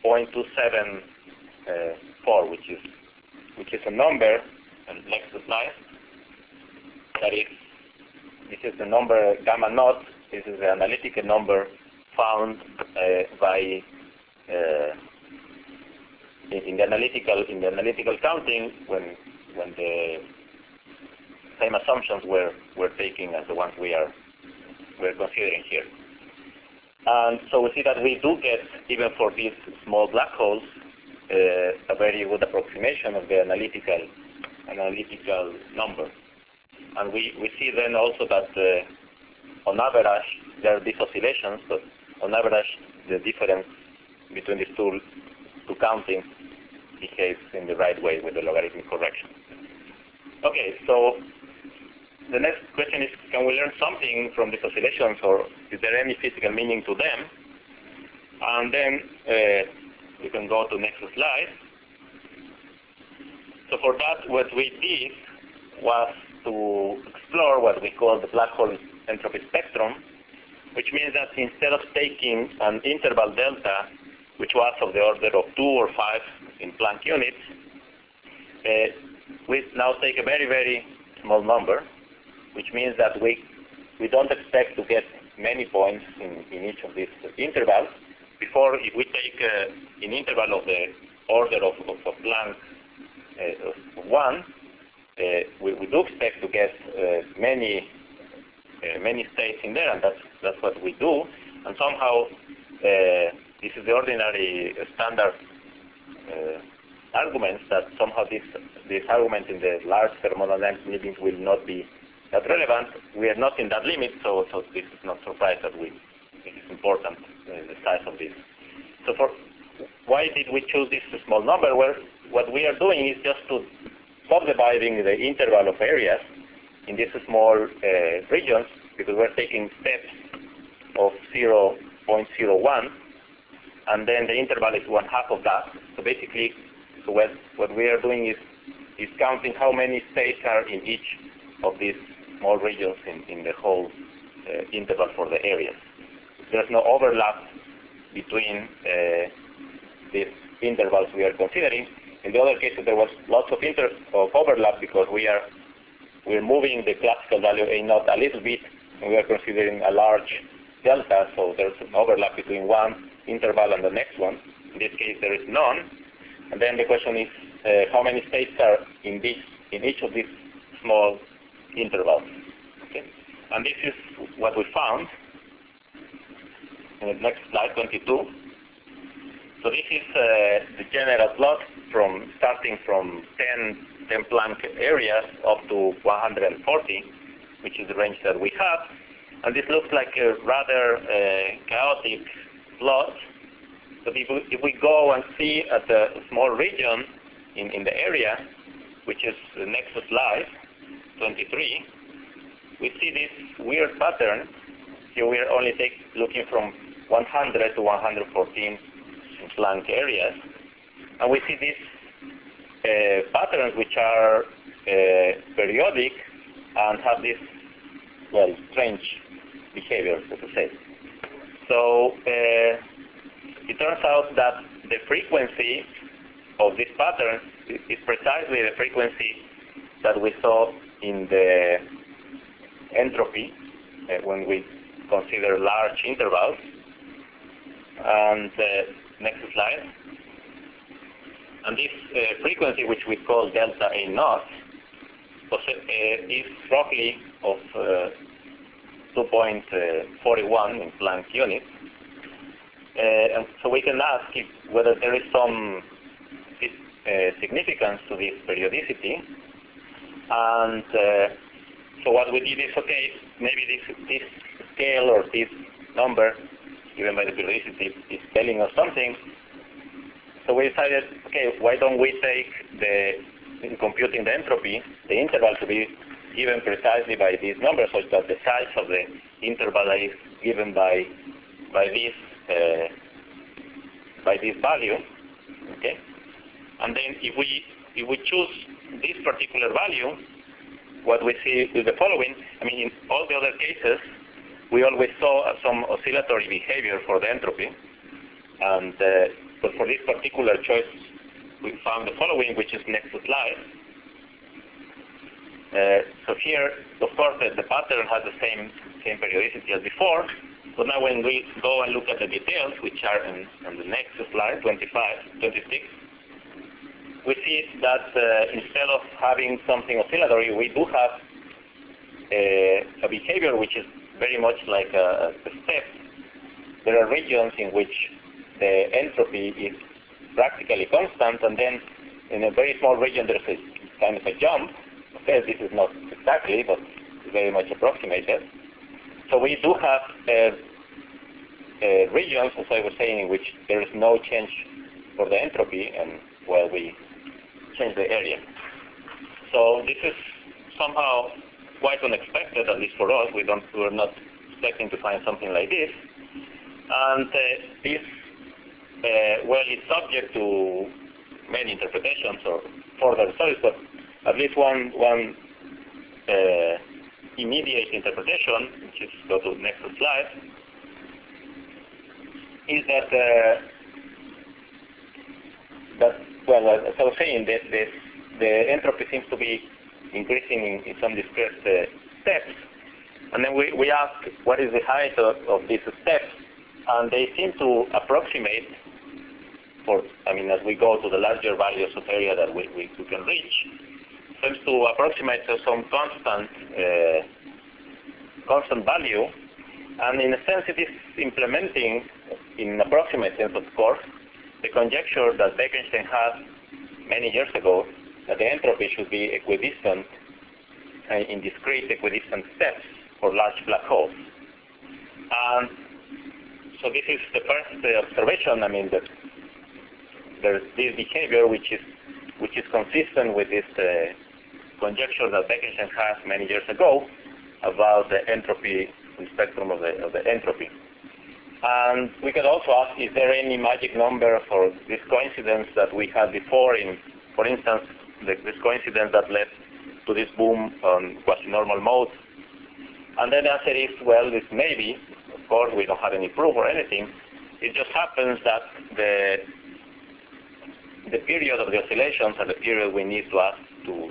2.274, which is a number, and next slide, that is, this is the number gamma naught. This is the analytical number found by in the analytical counting when the same assumptions were taken as the ones we're considering here. And so we see that we do get, even for these small black holes, a very good approximation of the analytical number. And we see then also that on average there are these oscillations, but on average the difference between these two countings behaves in the right way with the logarithmic correction. Okay, so the next question is, can we learn something from these oscillations, or is there any physical meaning to them? And then We can go to next slide. So for that, what we did was to explore what we call the black hole entropy spectrum, which means that instead of taking an interval delta, which was of the order of 2 or 5 in Planck units, we now take a very, very small number, which means that we don't expect to get many points in each of these intervals. Before, if we take an interval of the order of Planck 1, we do expect to get many states in there, and that's what we do. And somehow, this is the ordinary standard arguments that somehow this argument in the large thermodynamic limit will not be that relevant. We are not in that limit, so this is not surprise that it is important, the size of this. So why did we choose this small number? Well, what we are doing is just to subdividing the interval of areas in these small regions, because we're taking steps of 0.01, and then the interval is 1/2 of that. So basically, what we are doing is counting how many states are in each of these small regions in the whole interval for the areas. There's no overlap between these intervals we are considering. In the other cases, there was lots of overlap because we're moving the classical value A0 a little bit, and we are considering a large delta, so there's an overlap between one interval and the next one. In this case, there is none. And then the question is how many states are in each of these small intervals. Okay? And this is what we found in the next slide, 22. So this is the general plot starting from 10 Planck areas up to 140, which is the range that we have. And this looks like a rather chaotic plot. So if we go and see at the small region in the area, which is the next slide, 23, we see this weird pattern. Here we are only looking from 100 to 114 Planck areas. And we see these patterns which are periodic and have this, well, strange behavior, so to say. So it turns out that the frequency of this pattern is precisely the frequency that we saw in the entropy when we consider large intervals. And next slide. And this frequency, which we call delta A0, is roughly of 2.41 in Planck units. And so we can ask whether there is some significance to this periodicity. And so what we did is, okay, maybe this scale or this number given by the periodicity is telling us something. So we decided, okay, why don't we take in computing the entropy, the interval to be given precisely by these numbers, such that the size of the interval is given by this value, okay? And then if we choose this particular value, what we see is the following. I mean, in all the other cases, we always saw some oscillatory behavior for the entropy, and but for this particular choice, we found the following, which is next slide. So here, of course, the pattern has the same periodicity as before, but now when we go and look at the details, which are on the next slide, 26, we see that instead of having something oscillatory, we do have a behavior which is very much like a step. There are regions in which the entropy is practically constant, and then in a very small region there's a kind of a jump. Okay, this is not exactly, but it's very much approximated. So we do have regions, as I was saying, in which there is no change for the entropy, and well, we change the area. So this is somehow quite unexpected, at least for us. We're not expecting to find something like this. And this well, it's subject to many interpretations or further studies, but at least one immediate interpretation, which is go to the next slide, is that well, as I was saying, the entropy seems to be increasing in some discrete steps, and then we ask what is the height of these steps, and they seem to approximate. As we go to the larger values of area that we can reach, seems to approximate to some constant value, and in a sense it is implementing, in approximate sense of course, the conjecture that Bekenstein had many years ago, that the entropy should be equidistant in discrete equidistant steps for large black holes. And so this is the first observation, that there's this behavior which is consistent with this conjecture that Bekenstein has many years ago about the entropy, the spectrum of the entropy. And we could also ask, is there any magic number for this coincidence that we had before for instance, this coincidence that led to this boom on quasi-normal mode? And then the answer is, well, this maybe, of course, we don't have any proof or anything. It just happens that the period of the oscillations are the period we need to ask to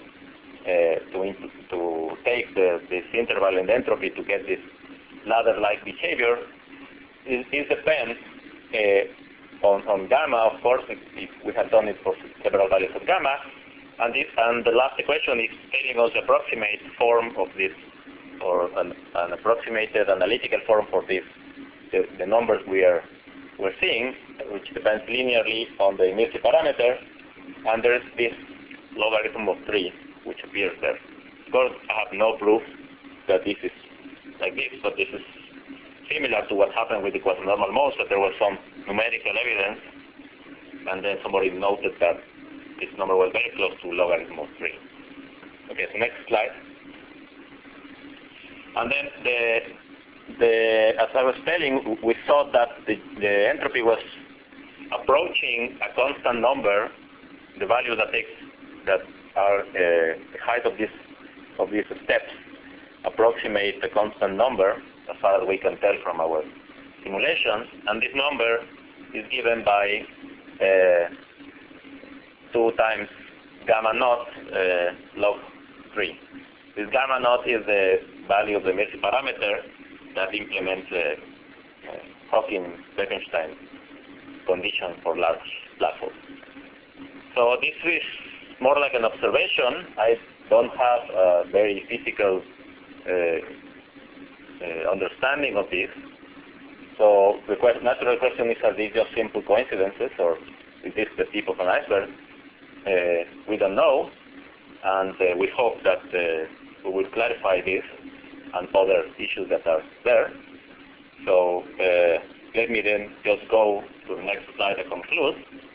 take this interval in the entropy to get this ladder-like behavior. It depends on gamma, of course, if we have done it for several values of gamma. And the last equation is telling us the approximate form of this, or an approximated analytical form for this, the numbers we're seeing, which depends linearly on the immunity parameter, and there's this logarithm of 3, which appears there. Of course, I have no proof that this is like this, but this is similar to what happened with the quasi-normal modes, that there was some numerical evidence, and then somebody noted that this number was very close to logarithm of 3. Okay, so next slide. And then as I was telling, we thought that the entropy was approaching a constant number, the value that are the height of these steps approximate a constant number, as far as we can tell from our simulations, and this number is given by 2 times gamma naught log 3. This gamma naught is the value of the Mercy parameter that implements Hawking-Bekenstein condition for large black holes. So this is more like an observation. I don't have a very physical understanding of this. So the natural question is, are these just simple coincidences, or is this the tip of an iceberg? We don't know, and we hope that we will clarify this and other issues that are there. So let me then just go to the next slide to conclude.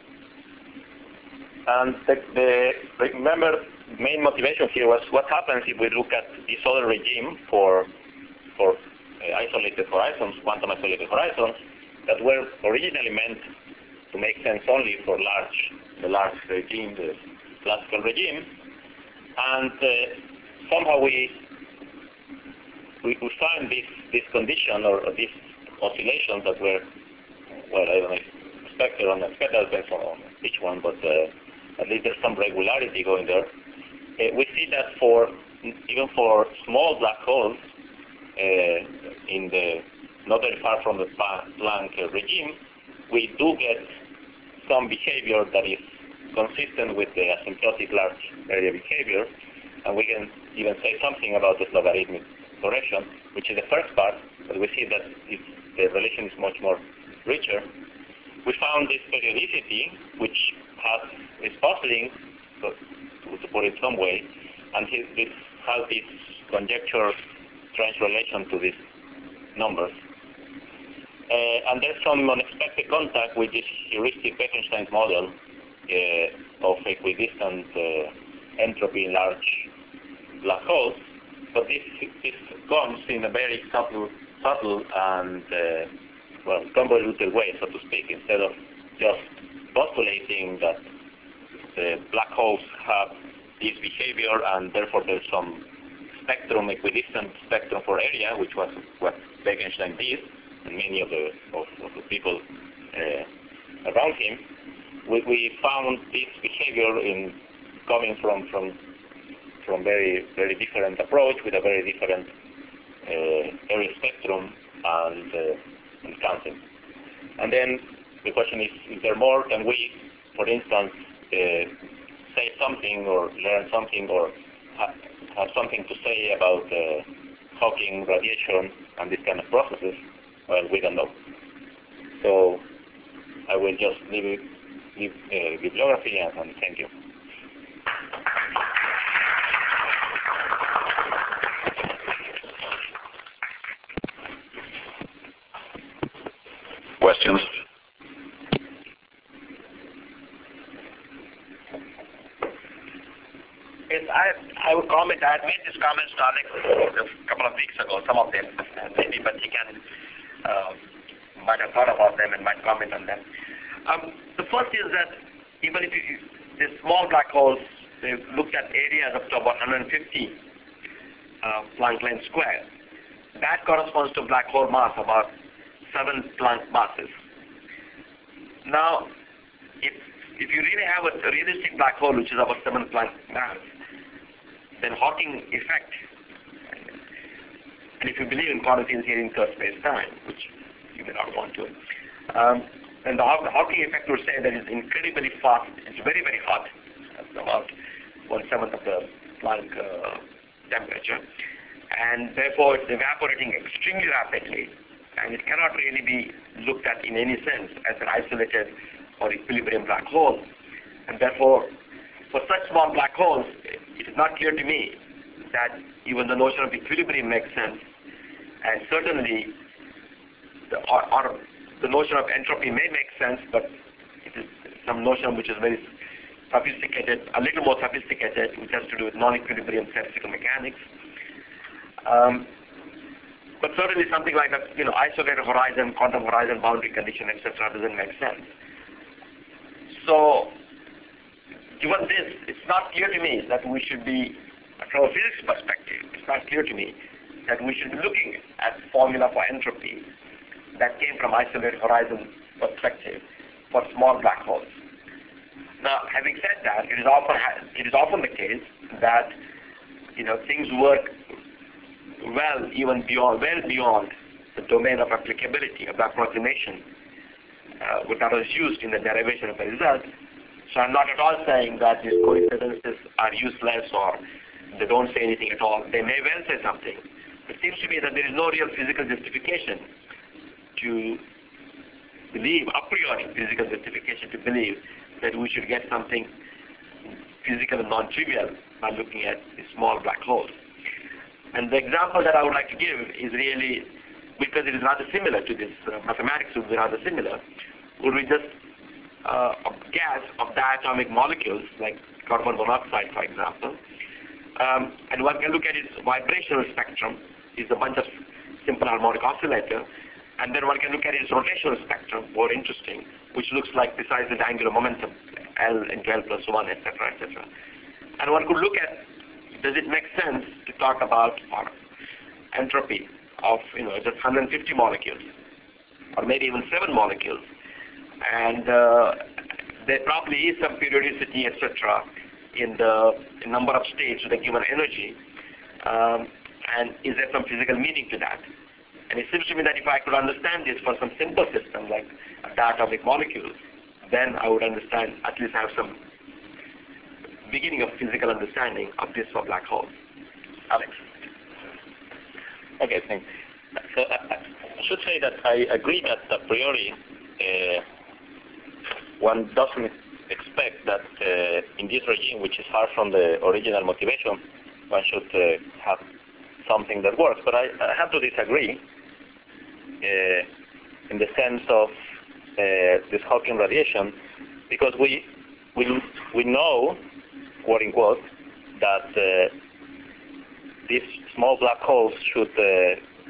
And remember, main motivation here was what happens if we look at this other regime for isolated horizons, quantum isolated horizons, that were originally meant to make sense only for the large regime, the classical regime, and somehow we found this condition or these oscillations that were, well, I don't know, expected or unexpected, depends on each one, but at least there's some regularity going there. We see that even for small black holes, not very far from the Planck regime, we do get some behavior that is consistent with the asymptotic large area behavior, and we can even say something about this logarithmic correction, which is the first part, but we see that the relation is much more richer. We found this periodicity, which is puzzling, to put it some way, and this has this conjecture strange relation to these numbers. And there's some unexpected contact with this heuristic Bekenstein model of equidistant entropy in large black holes, but this comes in a very subtle and convoluted way, so to speak. Instead of just postulating that the black holes have this behavior, and therefore there's some spectrum, equidistant spectrum for area, which was what Bekenstein did, and many of the people around him. We found this behavior in coming from very different approach with a very different area spectrum and counting. And then the question is there more? Can we, for instance, say something or learn something or have something to say about Hawking radiation and these kind of processes? Well, we don't know. So I will just leave bibliography and thank you. Questions? Yes, I would comment. I had made these comments to Alex a couple of weeks ago, some of them, maybe, but he might have thought about them and might comment on them. The first is that even if the small black holes, they've looked at areas up to about 150 Planck length square. That corresponds to black hole mass, about 7 Planck masses. Now, if you really have a realistic black hole which is about 7 Planck mass, then Hawking effect, and if you believe in quantity theory in third space-time, which you may not want to, and the Hawking effect would say that it's incredibly fast, it's very, very hot, that's about 1/7 of the Planck temperature, and therefore it's evaporating extremely rapidly, and it cannot really be looked at in any sense as an isolated or equilibrium black hole. And therefore, for such small black holes, it is not clear to me that even the notion of equilibrium makes sense, and certainly the notion of entropy may make sense, but it is some notion which is very sophisticated, a little more sophisticated, which has to do with non-equilibrium statistical mechanics. But certainly something like that, isolated horizon, quantum horizon, boundary condition, etc. doesn't make sense. So, given this, it's not clear to me that we should be, from a physics perspective, it's not clear to me that we should be looking at formula for entropy that came from isolated horizon perspective for small black holes. Now, having said that, it is often the case that things work well beyond the domain of applicability of the approximation that was used in the derivation of the result. So I'm not at all saying that these coincidences are useless or they don't say anything at all. They may well say something. It seems to me that there is no real physical justification to believe, a priori physical justification to believe that we should get something physical and non-trivial by looking at these small black holes. And the example that I would like to give is really, because it is rather similar to this, mathematics would be rather similar, would be just a gas of diatomic molecules, like carbon monoxide, for example. And one can look at its vibrational spectrum, is a bunch of simple harmonic oscillator, and then one can look at its rotational spectrum, more interesting, which looks like precisely the angular momentum, L into L plus 1, etc., etc. And one could look at, does it make sense to talk about entropy of, just 150 molecules, or maybe even 7 molecules, and there probably is some periodicity, etc., in the number of states with a given energy, and is there some physical meaning to that? And it seems to me that if I could understand this for some simple system like a diatomic molecule, then I would understand, at least have some beginning of physical understanding of this for black holes. Alex. Okay, thanks. So I should say that I agree that a priori one doesn't expect that in this regime, which is far from the original motivation, one should have something that works. But I have to disagree in the sense of this Hawking radiation, because we know, quote unquote, that these small black holes should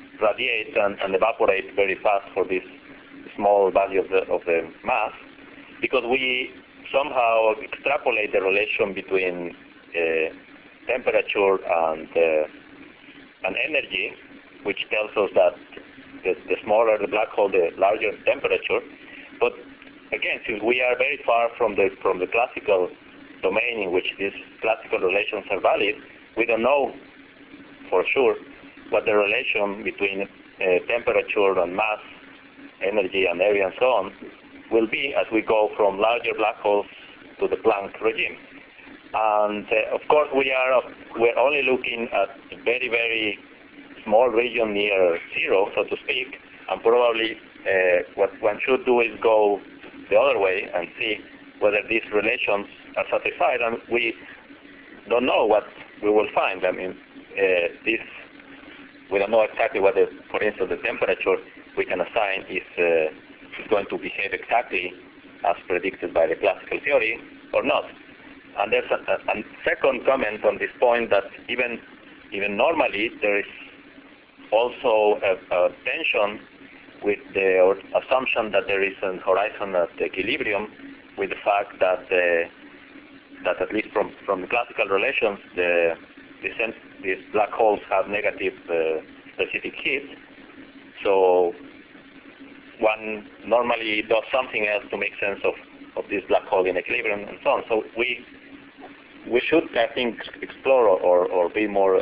radiate and evaporate very fast for this small value of the mass, because we somehow extrapolate the relation between temperature and energy, which tells us that the smaller the black hole, the larger the temperature. But again, since we are very far from the classical domain in which these classical relations are valid, we don't know for sure what the relation between temperature and mass, energy and area and so on will be as we go from larger black holes to the Planck regime. And of course we're only looking at a very, very small region near zero, so to speak, and probably what one should do is go the other way and see whether these relations are satisfied, and we don't know what we will find. I mean, we don't know exactly whether, for instance, the temperature we can assign is going to behave exactly as predicted by the classical theory or not. And there's a second comment on this point, that even normally there is also a tension with the assumption that there is a horizon at equilibrium, with the fact that at least from the classical relations, these black holes have negative specific heat. So one normally does something else to make sense of this black hole in equilibrium and so on. So we should, I think, explore or be more.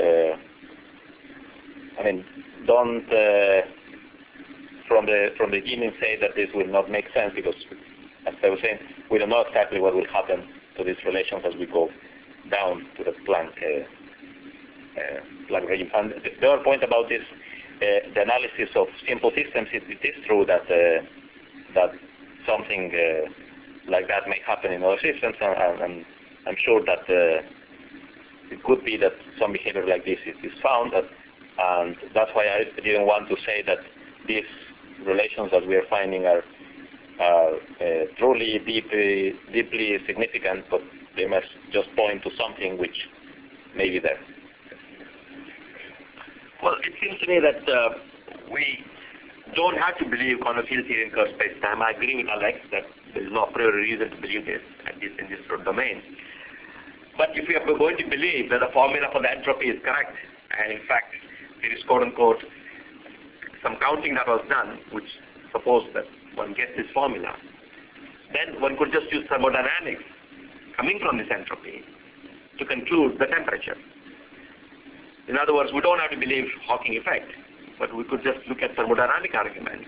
Don't from the beginning say that this will not make sense, because, as I was saying, we don't know exactly what will happen to these relations as we go down to the Planck regime. And the other point about this, the analysis of simple systems, it is true that something like that may happen in other systems, and I'm sure that it could be that some behavior like this is found, and that's why I didn't want to say that these relations that we are finding are truly deeply significant, but they must just point to something which may be there. Well, it seems to me that we don't have to believe quantum field theory in curved space-time. I agree with Alex that there is no a priori reason to believe this, at least in this domain. But if we are going to believe that the formula for the entropy is correct, and in fact there is quote-unquote some counting that was done, which suppose that one gets this formula, then one could just use thermodynamics coming from this entropy to conclude the temperature. In other words, we don't have to believe Hawking effect, but we could just look at thermodynamic arguments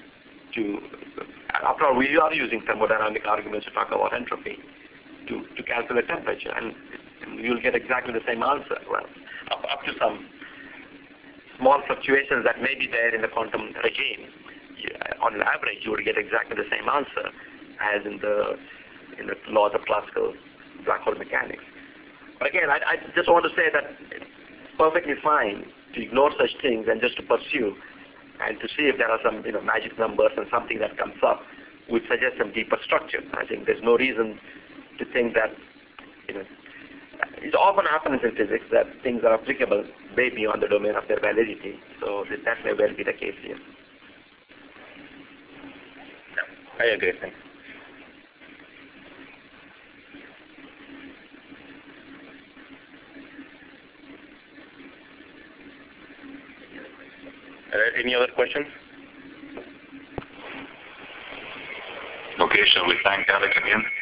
after all, we are using thermodynamic arguments to talk about entropy to calculate temperature, and you'll get exactly the same answer. Well, up to some small fluctuations that may be there in the quantum regime. On average, you would get exactly the same answer as in the laws of classical black hole mechanics. But again, I just want to say that it's perfectly fine to ignore such things and just to pursue and to see if there are some magic numbers and something that comes up which suggests some deeper structure. I think there's no reason to think that it often happens in physics that things are applicable way beyond the domain of their validity. So that may well be the case here. I agree. Thanks. Any other questions? Okay, shall we thank Alex again?